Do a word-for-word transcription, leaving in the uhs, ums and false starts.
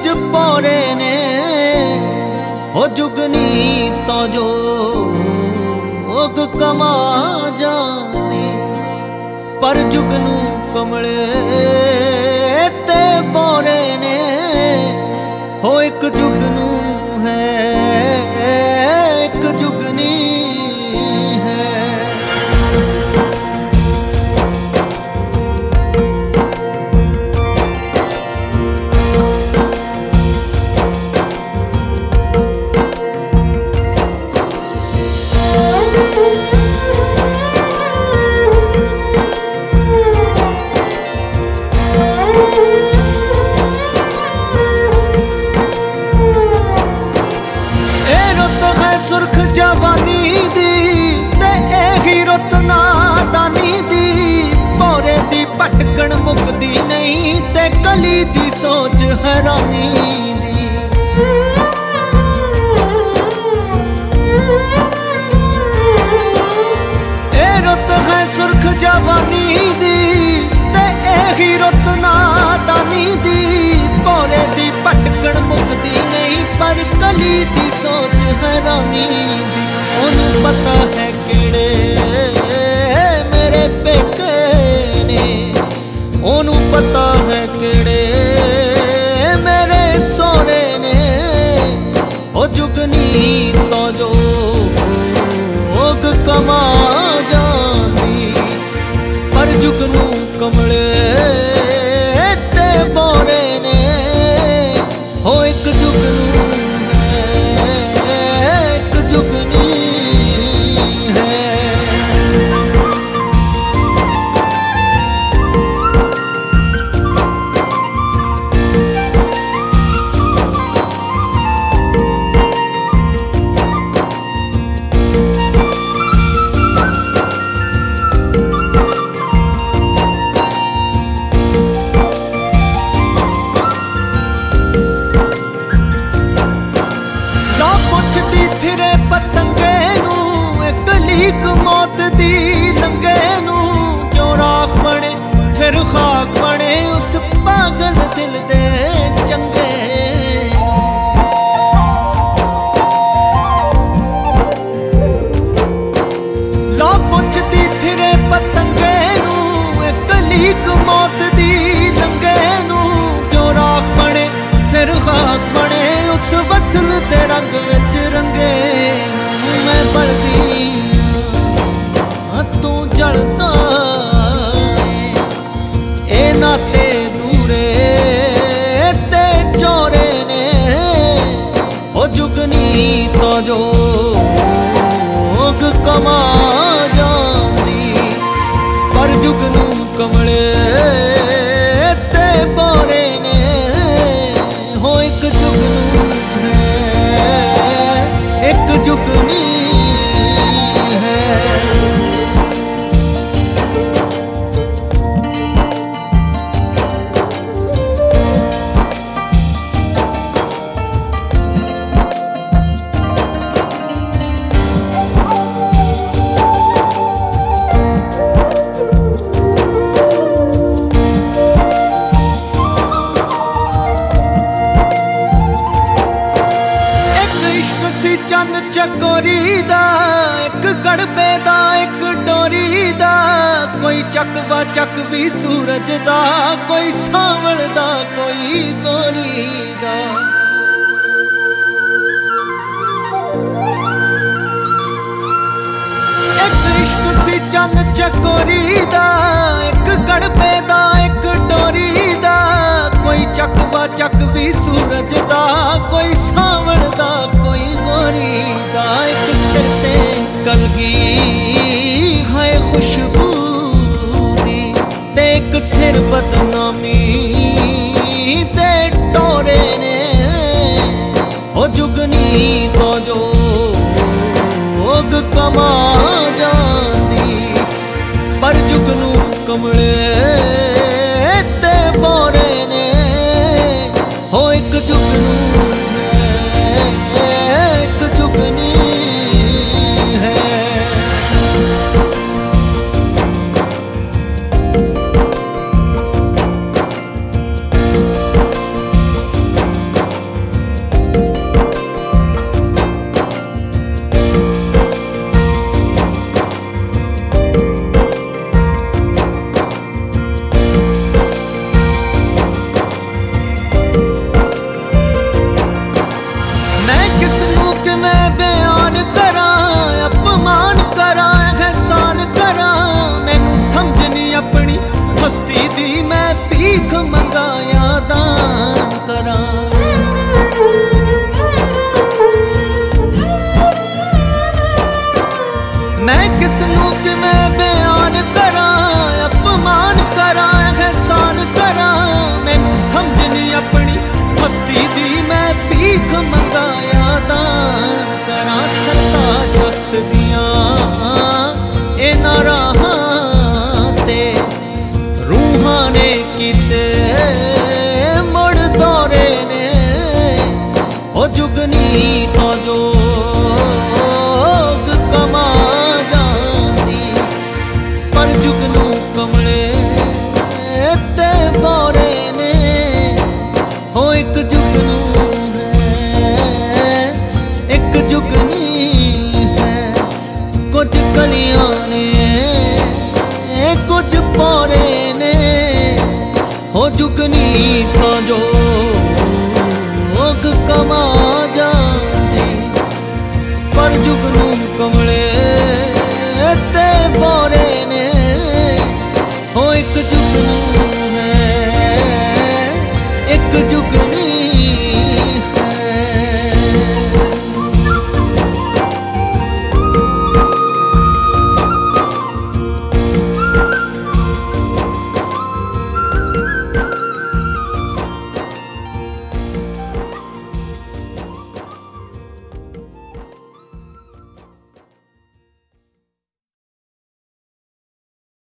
पंज पौरे ने हो जुगनी तो जो ओग कमा जाती पर जुगनू कमले ते पौरे ने हो एक जुगनू है एक जुगनी है। सुरख जवानी दी ते एही रुत नादानी दी भौरे दी भटकण मुकदी नहीं ते कली दी सोच हैरानी दी। ए रुत है सुरख जवानी दी ते एही रुत नादानी दी भौरे दी भटकण मुकदी नहीं पर कली दी सोच हैरानी दी। ओनू पता है किड़े मेरे पेके ने ओनू पता है किड़े मेरे सोरे ने ओ जुगनी तो जो ओग कमा जाती पर जुगनू कमले ते बोरे ने हो एक जुगनू जुगनी है। पुछदी फिरे पतंगे नू एक लीक मौत दी लंगे नू जो राख बने फिर खाक बने उस पागल दिल दे चंगे। ला पुछदी फिरे पतंगे नू एक लीक मौत दी लंगे नू जो राख बने फिर खाक बने उस वसल दे रंग विच रंगे। मैं बलदी तू जलता ए नाते दूरे ते चोरे ने ओ जुगनी तो जो ओग कमा जाती पर जुगनू कमले ते बोरे ने हो एक जुगनू एक जुगनी है। चंद चकोरी दा एक गड़बे दा एक डोरी दा कोई चकवा चकवी सूरज दा कोई सावल दा कोई गोरी दा। एक इश्क सी चंद चकोरी दा एक गड़बे दा एक डोरी दा कोई चकवा चकवी सूरज दा कोई सावल दा कोई गोरी दा। एक सिर ते कलगी है खुशबू दी ते एक सिर बदनामी ते टोरे ने ओ जुगनी तो जो ओग कमा जाती पर जुगनू कमले ते बोरे ने हो एक जुगनू एक जुगनी है। ਮੰਗਾਇਆ ਦਾਨ ਕਰਾਂ। मैं किसनू किवें बयान करा, अपमान करा, एहसान करा, मैनू समझ नहीं अपनी हस्ती दी, मैं भीख मंगाया दान करा। सत्ता वक्त दियां इन्हां राहां ते रूहां ने कीते मुड़ दौरे ने, ओ जुगनी तो जो कमा जाती, पर जुगनू कमले ते बोरे ने, हो एक जुगनू है एक जुगनी है, कुछ कलियां ने कुछ पोरे ने, हो जुगनी तो जो कमा जाती, पर जुगनू